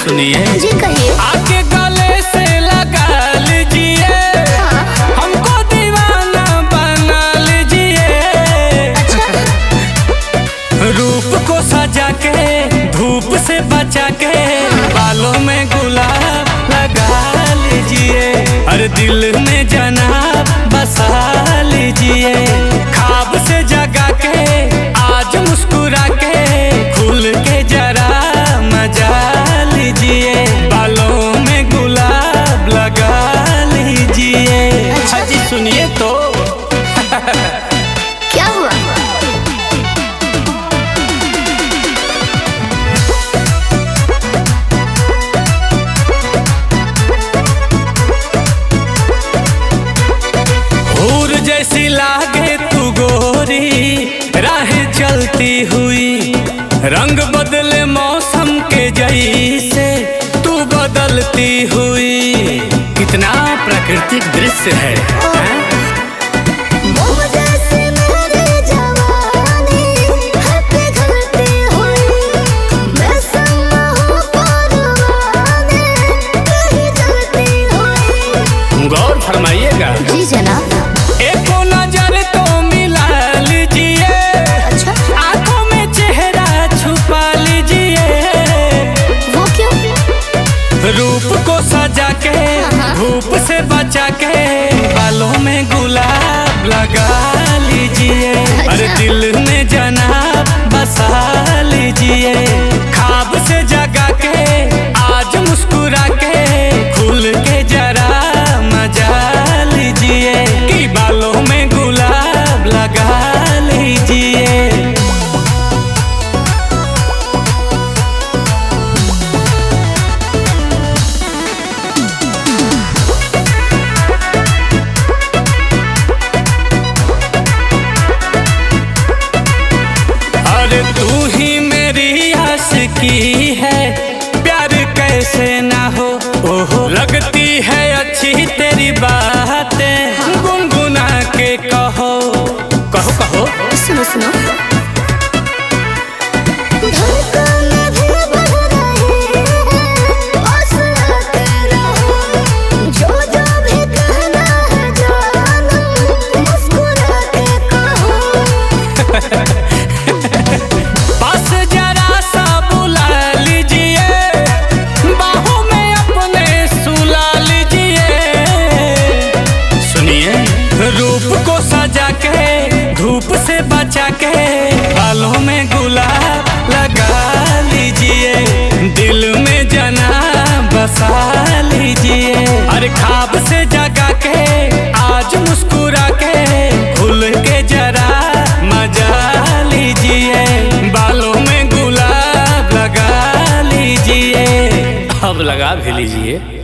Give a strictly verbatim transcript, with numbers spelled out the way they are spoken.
सुनिए जी कहिए। आके गले से लगा लीजिए, हाँ। हमको दीवाना बना लीजिए। अच्छा। रूप को सजा के धूप से बचा के बालों में गुलाब लगा लीजिए, अरे दिल में जनाब बसा लीजिए। ख्वाब से जगा के आज मुस्कुरा के खुल के जरा मजा लीजिए, बालों में गुलाब लगा लीजिए। अच्छा जी सुनिए तो क्या हुआ? हूर जैसी लागे तू गोरी राह चलती हुई, रंग बदले मौसम के जैसे तू बदलती हुई। कितना प्राकृतिक दृश्य है, है? मोह जैसे मेरी जवानी है पिघलती हुई, मैं समा हूँ परवाने कहीं जलती हुई। गौर फरमाइएगा। जी जनाब। एको नजर तो मिला लीजिए, अच्छा। आंखों में चेहरा छुपा लीजिए। वो क्यों? रूप को सजा के हाँ। धूप से बचा के बालों में गुलाब लगा लीजिए, अच्छा। अरे दिल में जनाब बसा लीजिए। ख्वाब से जगा के आज मुस्कुरा के खुल के जरा मजा लीजिए, कि बालों में गुलाब लगा लीजिए। अरे तू ही मेरी आशिकी है, प्यार कैसे ना हो। ओहो लगती है अच्छी तेरी बातें, गुनगुना के कहो कहो कहो। सुनो सुनो। धड़कन भी बढ़ रही है, पास आते रहो, जो जो भी कहना है जानम मुस्कुरा के कहो। बस जरा सा बुला लीजिए, बाहों में अपने सुला लीजिए। सुनिए रूप को सजा के धूप से बचा के बालों में गुलाब लगा लीजिए, दिल में जनाब बसा लीजिए। अरे ख्वाब से जगा के आज मुस्कुरा के खुल के जरा मजा लीजिए, बालों में गुलाब लगा लीजिए। अब लगा भी लीजिए।